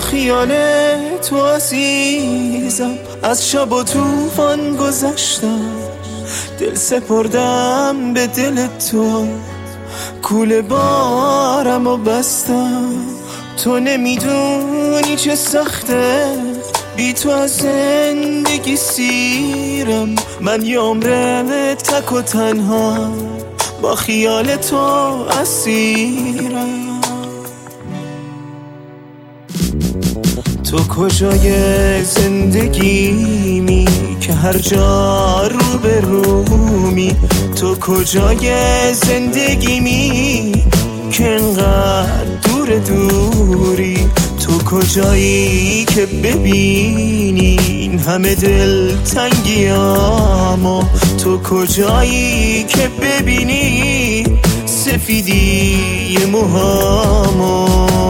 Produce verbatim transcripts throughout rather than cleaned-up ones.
خیال تو عزیزم از شب و طوفان گذشتم، دل سپردم به دل تو، کوله بارم و بستم. تو نمیدونی چه سخته بی تو از زندگی سیرم، من یه عمره تک و تنها با خیال تو اسیرم. تو کجای زندگیمی که هر جا رو به رومی؟ تو کجای زندگیمی که انقدر دور دوری؟ تو کجایی که ببینی این همه دل تنگیامو؟ تو کجایی که ببینی سفیدی موهامو؟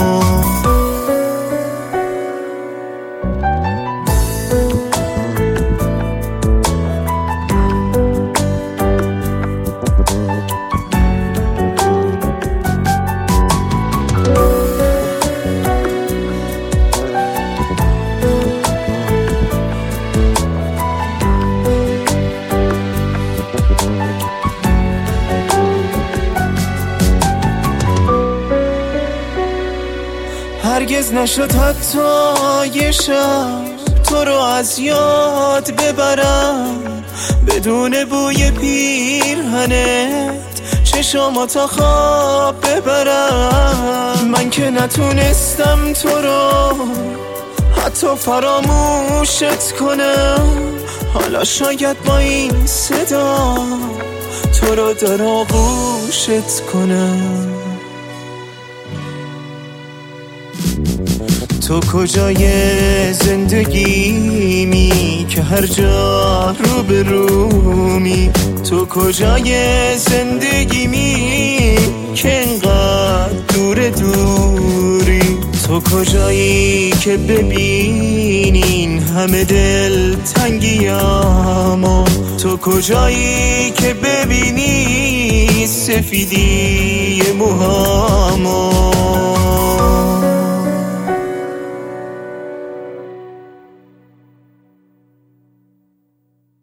هرگز نشد حتی یه شب تو رو از یاد ببرم، بدون بوی پیرهنت چشامو تا خواب ببرم. من که نتونستم تو رو حتی فراموشت کنم، حالا شاید با این صدا تو رو در آغوشت کنم. تو کجای زندگیمی که هر جا رو به رومی؟ تو کجای زندگیمی که انقدر دور دوری؟ تو کجایی که ببینی این همه دل تنگیامو؟ تو کجایی که ببینی سفیدی موهامو؟